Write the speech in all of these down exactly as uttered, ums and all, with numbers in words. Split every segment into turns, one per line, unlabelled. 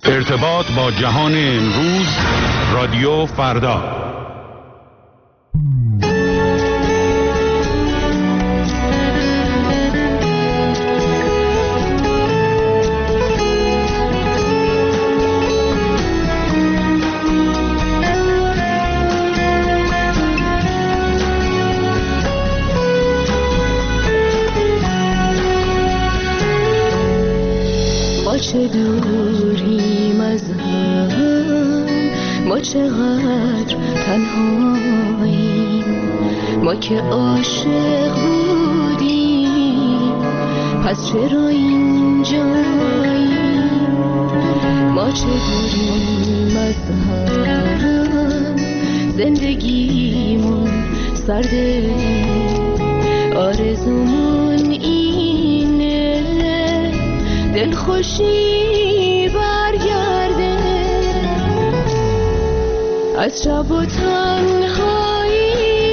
ارتباط با جهان امروز، رادیو فردا.
چه دوریم از هم، ما چقدر تنهاییم، ما که عاشق بودیم پس چرا اینجاییم. ما چه دوریم از هم، زندگیمون سرده، آرزومون اینه دل خوشی برگرده از شب و تنهایی،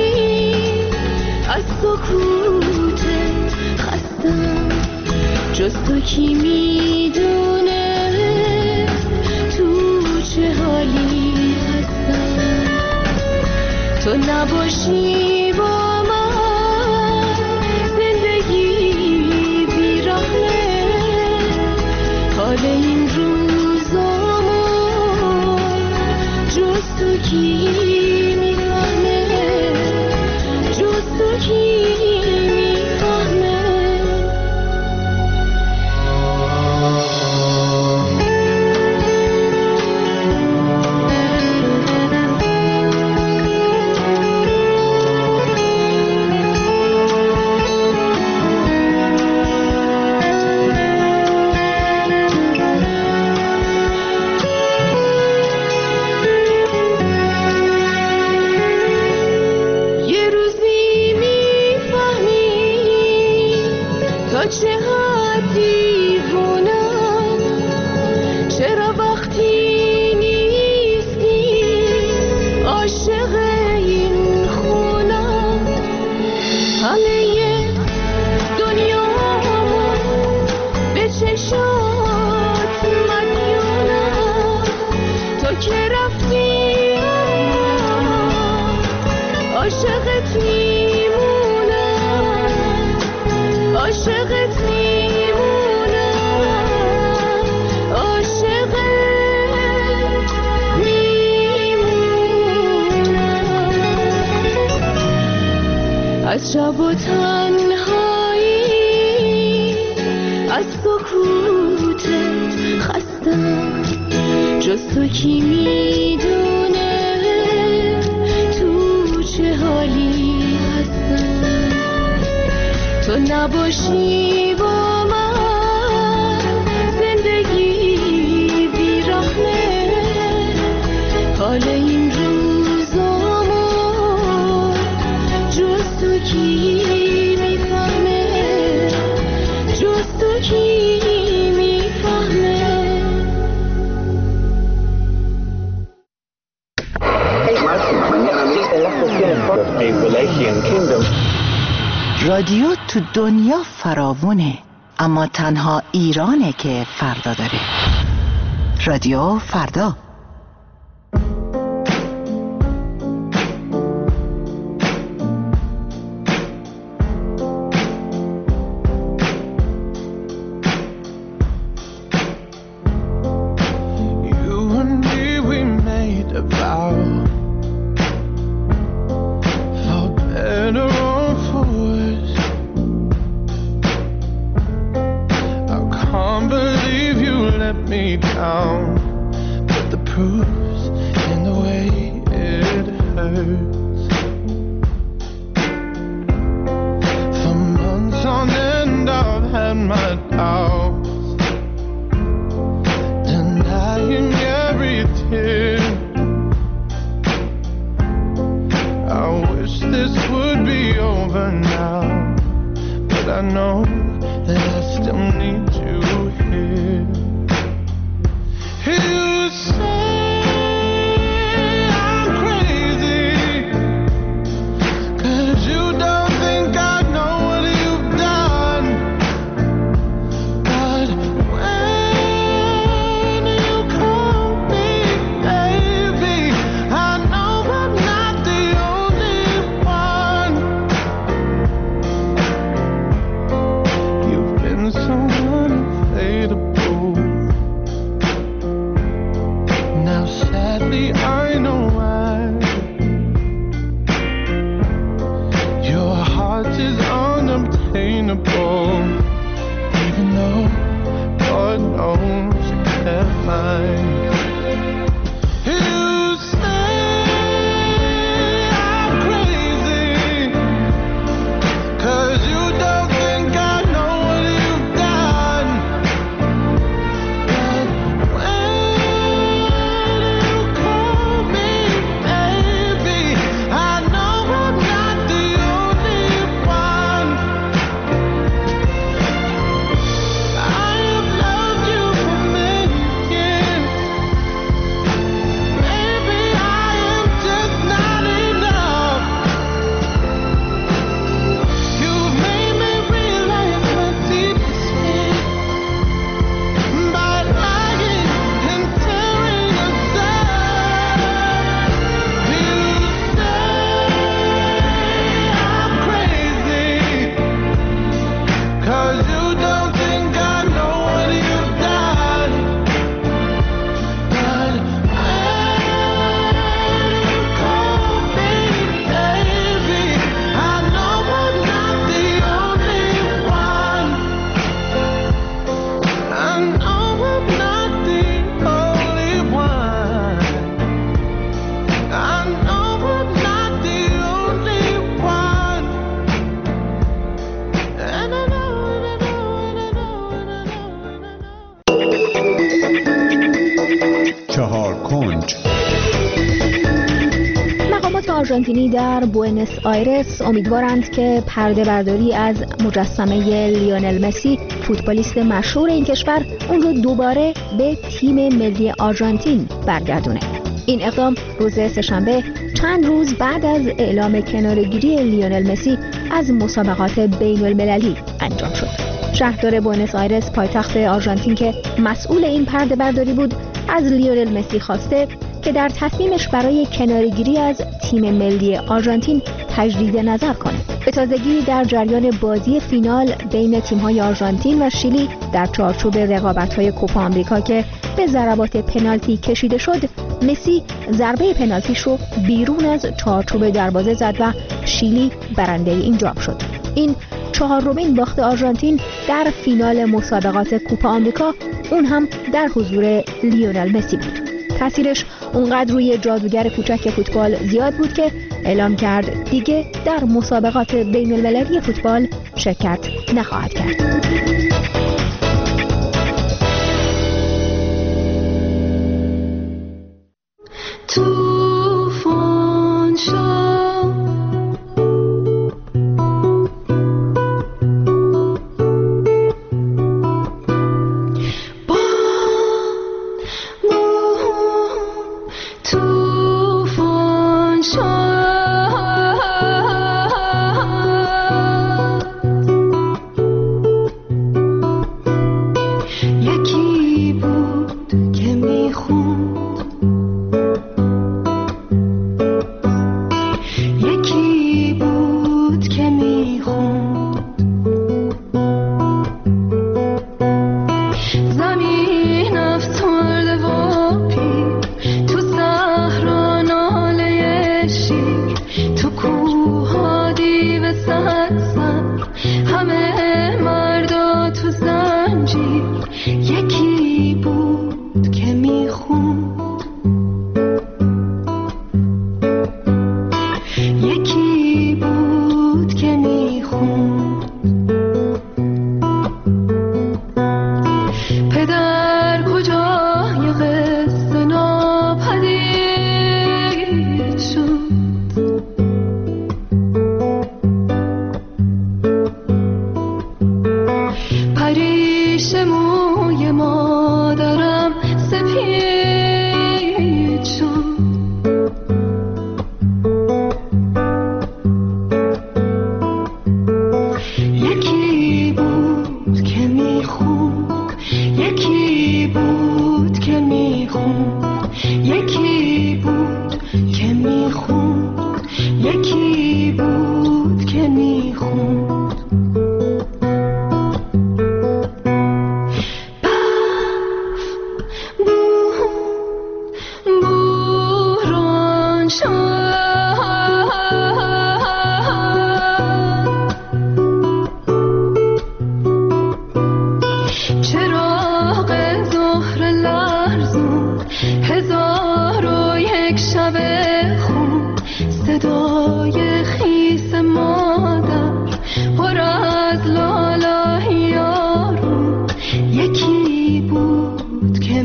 از سکوت خستم، جز تو کی میدونه تو چه حالی هستم. تو نباشی با من زندگی بیرحمه، حال این روزامو جز تو کی میفهمه، جز تو کی میفهمه. از شب و تنهایی، از سکوت خستم، جز تو کی میدونه تو چه حالی هستم. تو نباشی با من زندگی بیرحمه، حال این روزامو جز تو کی میفهمه، جز تو کی میفهمه.
رادیو تو دنیا فراوونه، اما تنها ایرانه که فردا داره. رادیو فردا.
You say I'm crazy. mind. You say I'm crazy, 'cause you don't think I know what you've done. But when you call me baby, I know I'm not the only one. I have loved you for many years. Maybe I am just not enough. You've made me realize my deepest fear by lying and tearing us up. You say I'm crazy, 'cause you don't think I know what you've done. But when you call me baby, I know I'm not the only one. I know I'm not the only one. I know I'm not the only one. And I know, and I know, and I know, and I know, and I know.
چهار کنج.
مقامات آرژانتینی در بوئنوس آیرس امیدوارند که پرده برداری از مجسمه لیونل مسی، فوتبالیست مشهور این کشور، اون رو دوباره به تیم ملی آرژانتین برگردونه. این اقدام روز سه‌شنبه چند روز بعد از اعلام کناره‌گیری لیونل مسی از مسابقات بین المللی انجام شد. شهردار بوئنوس آیرس پایتخت آرژانتین که مسئول این پرده برداری بود، از لیونل مسی خواسته که در تصمیمش برای کناره‌گیری از تیم ملی آرژانتین تجدید نظر کنه. به تازگی در جریان بازی فینال بین تیم‌های آرژانتین و شیلی در چارچوب رقابت‌های کوپا آمریکا که به ضربات پنالتی کشیده شد، مسی ضربه پنالتیش رو بیرون از چارچوب دروازه زد و شیلی برنده این جام شد. این چهارمین باخت آرژانتین در فینال مسابقات کوپا آمریکا، اون هم در حضور لیونل مسی بود. تأثیرش اونقدر روی جادوگر کوچک فوتبال زیاد بود که اعلام کرد دیگه در مسابقات بین المللی فوتبال شرکت نخواهد کرد.
طوفان شد با طوفان شد یکی بود که میخوند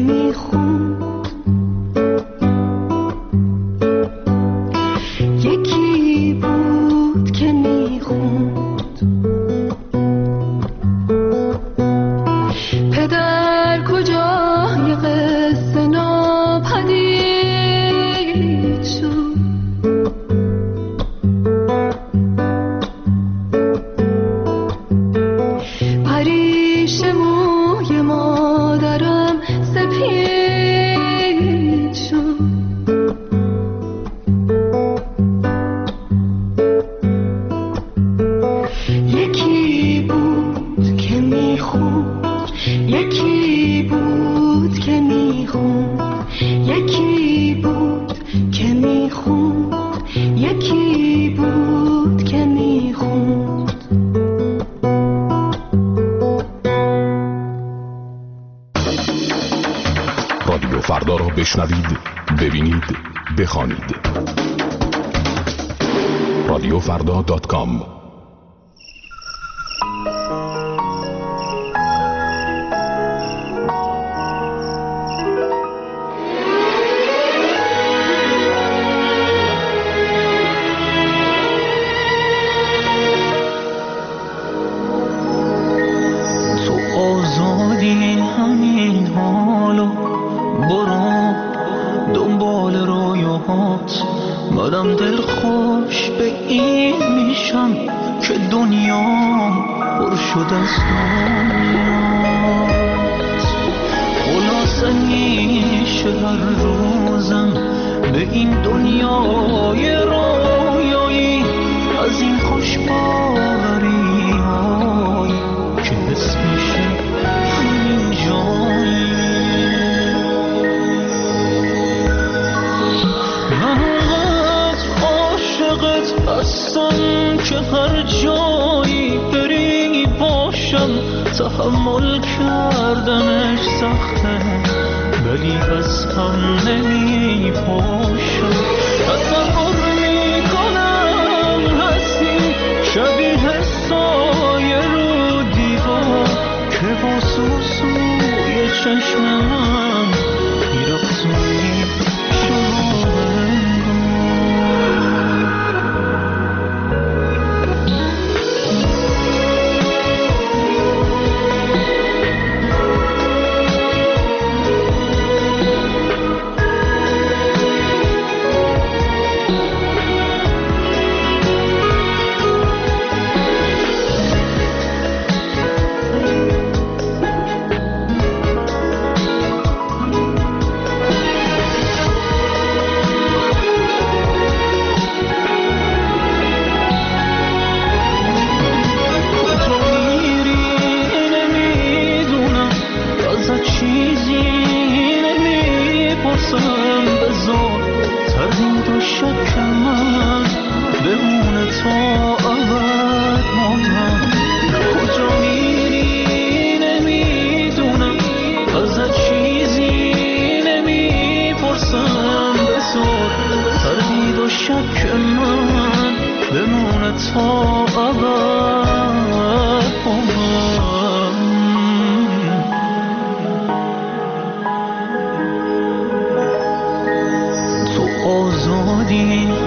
میخوند یکی بود که میخوند پدر کجای قصه ناپدید شد پریش موی مادرم سپید شد یکی بود که میخوند یکی بود که میخوند یکی بود که میخوند یکی بود که میخوند
رادیو فردا را بشنوید، ببینید، بخوانید. رادیو فردا دات کام.
تو آزادی همین حالو برو دنبال رویاهات منم دل خوش به این میشم که دنیا پر شد از دنیاست خلاصه میشه هر روزم به این دنیای رویایی از این خوشباری های که حس میشه همین جایی من اونقدر عاشقت هستم که هر جایی بری باشم تحمل کردنش سخته ولی از هم نمی پاشم تصور میکنم هستی شبیه سایه رو دیوار که با سوسوی چشم من میرقصونی شما آزادی